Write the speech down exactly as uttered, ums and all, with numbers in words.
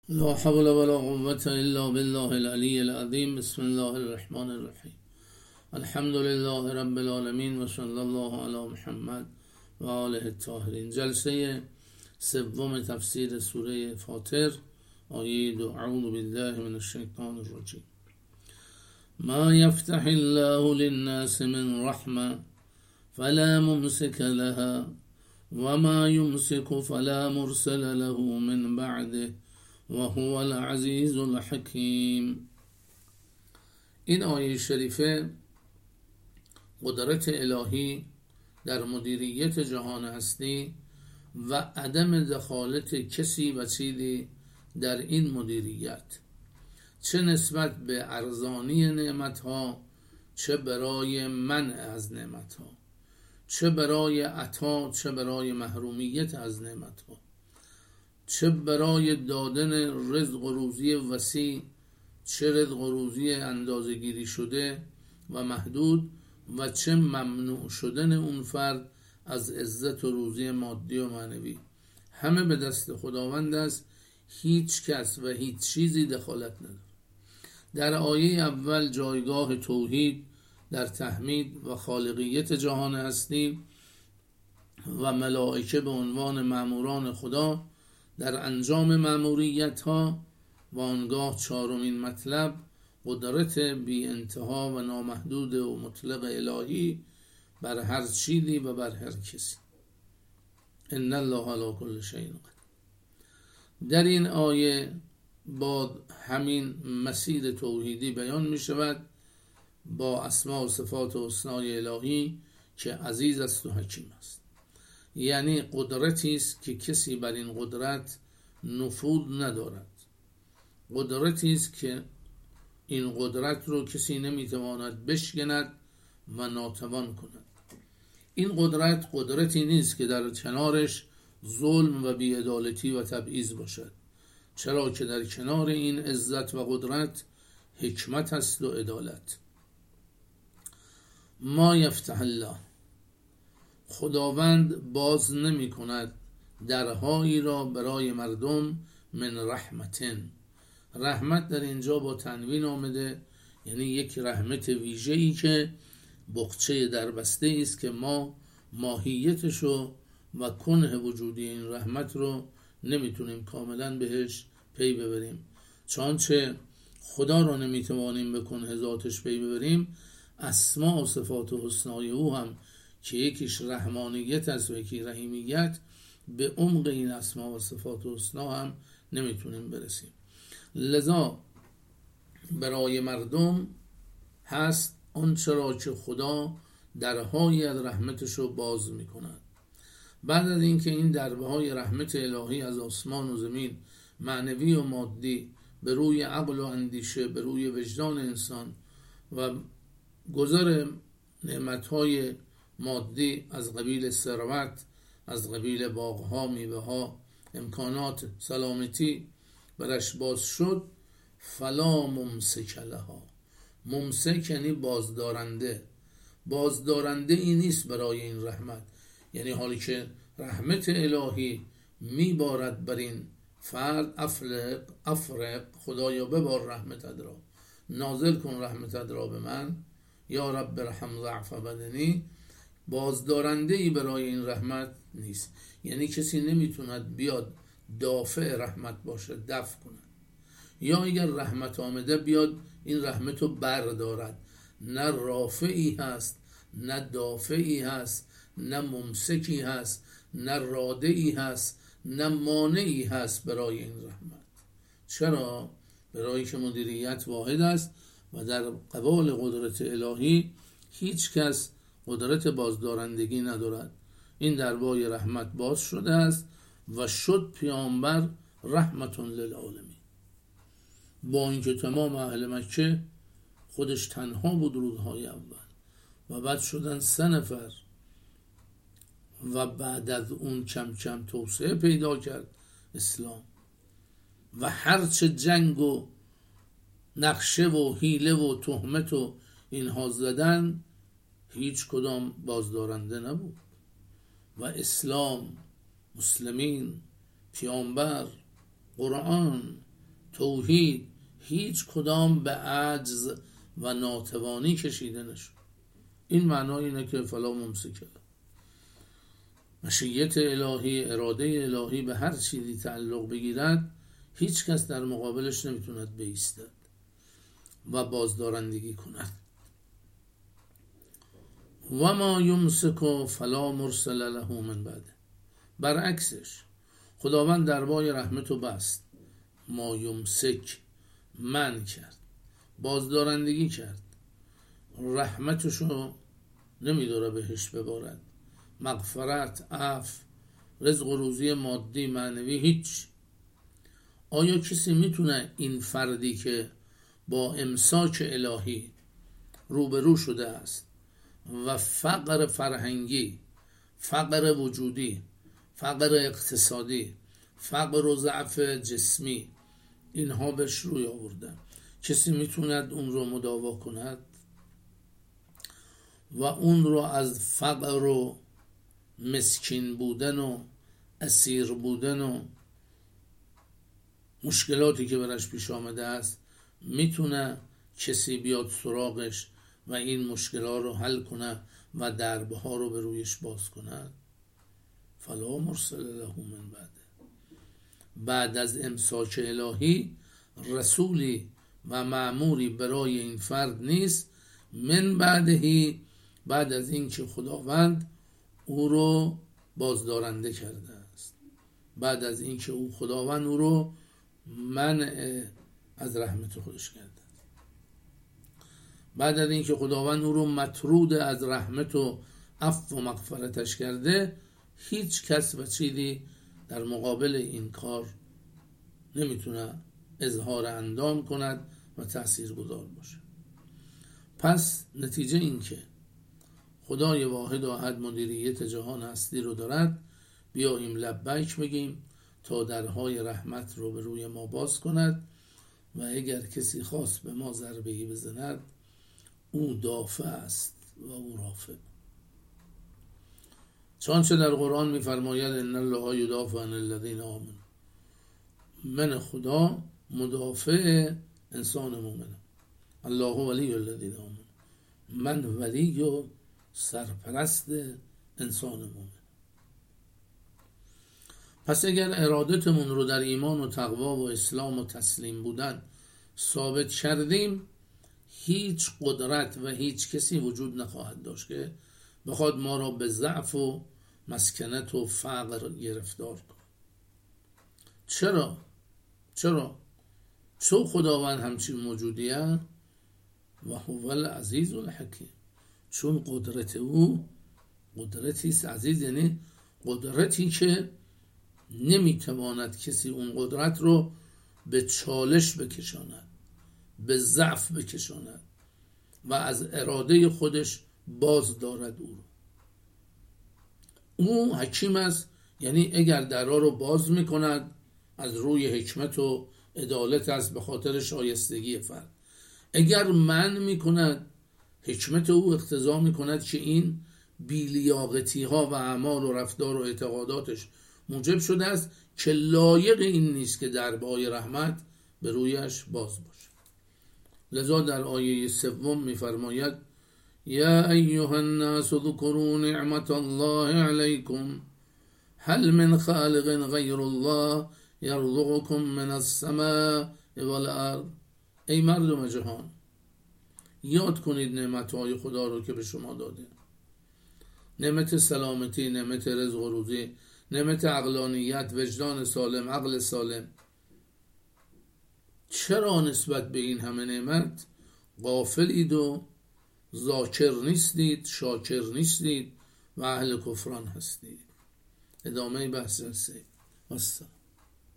لا حول ولا قوة إلا بالله العلي العظيم. بسم الله الرحمن الرحیم. الحمد لله رب العالمین و صلی الله علی محمد و آله الطاهرین. جلسه سوم تفسیر سوره فاطر، آیه دو. اعوذ بالله من الشیطان الرجیم. ما یفتح الله للناس من رحمه فلا ممسک لها وما یمسک فلا مرسل له من بعده و هو العزیز الحکیم. این آیه شریفه قدرت الهی در مدیریت جهان هستی و عدم دخالت کسی و چیزی در این مدیریت، چه نسبت به ارزانی نعمتها، چه برای منع از نعمتها، چه برای عطا، چه برای محرومیت از نعمتها، چه برای دادن رزق و روزی وسیع، چه رزق و روزی اندازه گیری شده و محدود، و چه ممنوع شدن اون فرد از عزت و روزی مادی و معنوی. همه به دست خداوند است، هیچ کس و هیچ چیزی دخالت نداره. در آیه اول جایگاه توحید در تحمید و خالقیت جهان هستی و ملائکه به عنوان مأموران خدا در انجام مأموریت ها، و آنگاه چهارمین مطلب قدرت بی انتها و نامحدود و مطلق الهی بر هر چیزی و بر هر کسی. ان الله علی کل شیء قدیر. در این آیه با همین مسیر توحیدی بیان می شود با اسماء و صفات و حسنای الهی که عزیز است و حکیم است. یعنی قدرتی است که کسی بر این قدرت نفوذ ندارد، قدرتی است که این قدرت رو کسی نمیتواند بشکند و ناتوان کند. این قدرت قدرتی نیست که در کنارش ظلم و بی‌عدالتی و تبعیض باشد، چرا که در کنار این عزت و قدرت حکمت است و عدالت. ما یفتح الله، خداوند باز نمی کند درهایی را برای مردم من رحمتن. رحمت در اینجا با تنوین آمده، یعنی یک رحمت ویژه‌ای که بقچه دربسته است که ما ماهیتشو و کنه وجودی این رحمت رو نمیتونیم کاملا بهش پی ببریم. چانچه خدا رو نمیتوانیم به کنه ذاتش پی ببریم، اسما و صفات و حسنای او هم که یکیش رحمانیت است و یکی رحیمیت، به عمق این اسما و صفات و حسنا هم نمیتونیم برسیم. لذا برای مردم هست آنچه را که خدا درهای از رحمتشو باز میکند. بعد از اینکه این درهای رحمت الهی از آسمان و زمین، معنوی و مادی، به روی عقل و اندیشه، به روی وجدان انسان و گذر نعمتهای مادی از قبیل ثروت، از قبیل باغها، میوه‌ها، امکانات، سلامتی برش باز شد، فلا ممسک لها. ممسک یعنی بازدارنده. بازدارنده ای نیست برای این رحمت. یعنی حالی که رحمت الهی میبارد بر این فرد، افرق افرق خدایا ببار رحمتت را، نازل کن رحمتت را به من، یا رب رحم ضعف بدنی. بازدارنده ای برای این رحمت نیست. یعنی کسی نمیتوند بیاد دافع رحمت باشه، دفع کنه، یا اگر رحمت آمده بیاد این رحمت رو بردارد. نه رافعی هست، نه دافعی هست، نه ممسکی هست، نه رادعی هست، نه مانعی هست برای این رحمت. چرا؟ برای که مدیریت واحد است و در قبال قدرت الهی هیچ کس قدرت بازدارندگی ندارد. این دربای رحمت باز شده است و شد پیامبر رحمت للعالمین. با اینکه تمام اهل مکه خودش تنها بود روزهای اول و بعد شدن سه نفر و بعد از اون کم کم توسعه پیدا کرد اسلام، و هرچه جنگ و نقشه و حیله و تهمت و اینها زدن، هیچ کدام بازدارنده نبود. و اسلام، مسلمین، پیامبر، قرآن توحید هیچ کدام به عجز و ناتوانی کشیده نشد. این معنای اینه که فلا ممسکه، مشیت الهی، اراده الهی به هر چیزی تعلق بگیرد هیچ کس در مقابلش نمیتوند بایستد و بازدارندگی کند. و ما یمسک فلا مرسل له من بعده. برعکسش خداوند دربای رحمتو بست، ما یمسک من کرد، بازدارندگی کرد، رحمتشو نمیداره بهش ببارد، مغفرت، عفو، رزق و روزی مادی معنوی هیچ. آیا کسی میتونه این فردی که با امساک الهی روبرو شده است و فقر فرهنگی، فقر وجودی، فقر اقتصادی، فقر و ضعف جسمی اینها بهش روی آوردن، کسی میتوند اون رو مداوا کند و اون رو از فقر و مسکین بودن و اسیر بودن و مشکلاتی که برش پیش آمده است میتونه کسی بیاد سراغش و این مشکلات رو حل کنه و دربه ها رو به رویش باز کنه؟ فلا مرسل له من بعده. بعد از امساک الهی رسولی و مأموری برای این فرد نیست، من بعدهی، بعد از این که خداوند او رو بازدارنده کرده است، بعد از این که او خداوند او رو منع از رحمت خودش کرده، بعد از این که خداوند او رو مطرود از رحمت و عفو و مغفرتش کرده، هیچ کس و چیزی در مقابل این کار نمیتونه اظهار اندام کند و تأثیر گذار باشه. پس نتیجه این که خدای واحد و احد مدیریت جهان هستی رو دارد، بیاییم لبیک بگیم تا درهای رحمت رو به روی ما باز کند و اگر کسی خواست به ما ضربه‌ای بزند او دافع است و او رافع. چنانچه در قرآن می‌فرماید ان الله یدافع عن الذین آمنوا، من خدا مدافع انسان مومن، الله ولی الذین آمنوا، من ولی و سرپرست انسان مومن. پس اگر ارادتمون رو در ایمان و تقوا و اسلام و تسلیم بودن ثابت کردیم، هیچ قدرت و هیچ کسی وجود نخواهد داشت که بخواد ما را به ضعف و مسکنت و فقر گرفتار کنه. چرا؟ چرا؟ چون خداوند همچین موجودیه و هو العزیز الحکیم، چون قدرت او قدرتی است عزیز، یعنی قدرتی که نمیتواند کسی اون قدرت رو به چالش بکشاند، به ضعف بکشاند و از اراده خودش باز دارد. او او حکیم است، یعنی اگر درها رو باز میکند از روی حکمت و عدالت است به خاطر شایستگی فرد. اگر من میکند، حکمت او اقتضا میکند که این بی‌لیاقتی ها و اعمال و رفتار و اعتقاداتش موجب شده است که لایق این نیست که دربای رحمت به رویش باز باشه. لذا در آیه سوم میفرماید یا ایها الناس اذکروا نعمت الله علیکم هل من خالق غیر الله یرزقکم من السماء والارض. ای مردم جهان، یاد کنید نعمتهای خدا رو که به شما داده، نعمت سلامتی، نعمت رزق و روزی، نعمت عقلانیت، وجدان سالم، عقل سالم. چرا نسبت به این همه نعمت غافلید و ذاکر نیستید، شاکر نیستید و اهل کفران هستید؟ ادامه بحث سه.